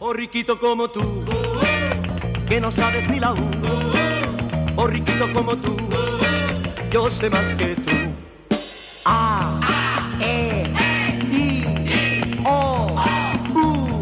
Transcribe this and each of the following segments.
Borriquito como tú, que no sabes ni la U. Borriquito como tú, yo sé más que tú. A, E, I, O, U,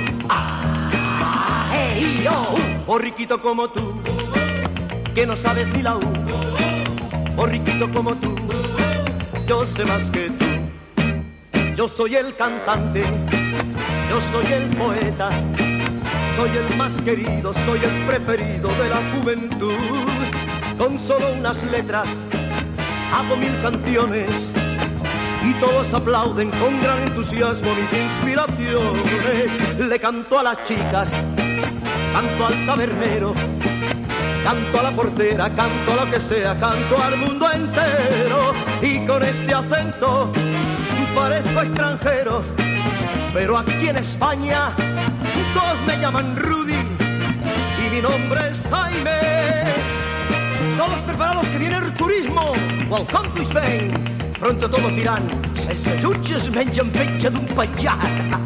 A, E, I, O, U. Borriquito como tú, que no sabes ni la U. Borriquito como tú, yo sé más que tú. Yo soy el cantante, yo soy el poeta, soy el más querido, soy el preferido de la juventud. Con solo unas letras hago 1000 canciones y todos aplauden con gran entusiasmo mis inspiraciones. Le canto a las chicas, canto al tabernero, canto a la portera, canto a lo que sea, canto al mundo entero. Y con este acento parezco extranjero, pero aquí en España todos me llaman Rudy y mi nombre es Jaime. Todos preparados que viene el turismo. Welcome to Spain. Pronto todos dirán, sense jutges mengen fetge d'un penjat.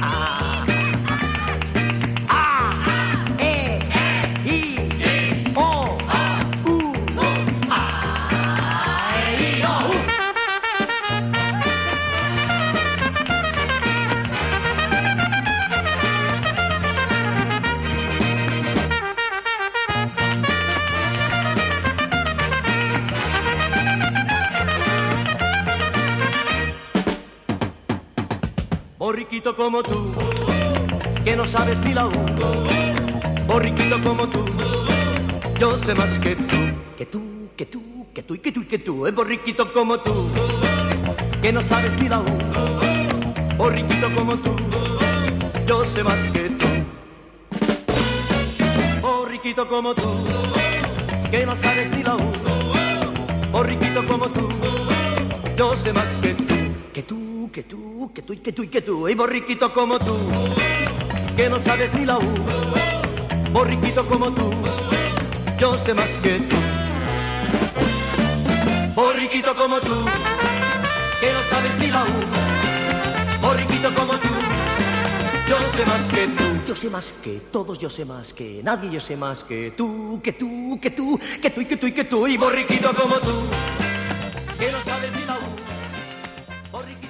Borriquito como tú, que no sabes ni la U. Borriquito como tú, yo sé más que tú. Que tú, que tú, que tú y que tú y que tú. Borriquito como tú, que no sabes ni la U. Borriquito como tú, yo sé más que tú. Borriquito como tú, que no sabes ni la U. Borriquito como tú, yo sé más que tú. Que tú, que tú, que tú y que tú y que tú. Y borriquito como tú, que no sabes ni la U. Borriquito como tú, yo sé más que tú. Borriquito como tú, que no sabes ni la U. Borriquito como tú, yo sé más que tú. Yo sé más que todos, yo sé más que nadie, yo sé más que tú, que tú, que tú, que tú y que tú y que tú. Y borriquito como tú, que no sabes ni la U. Borriquito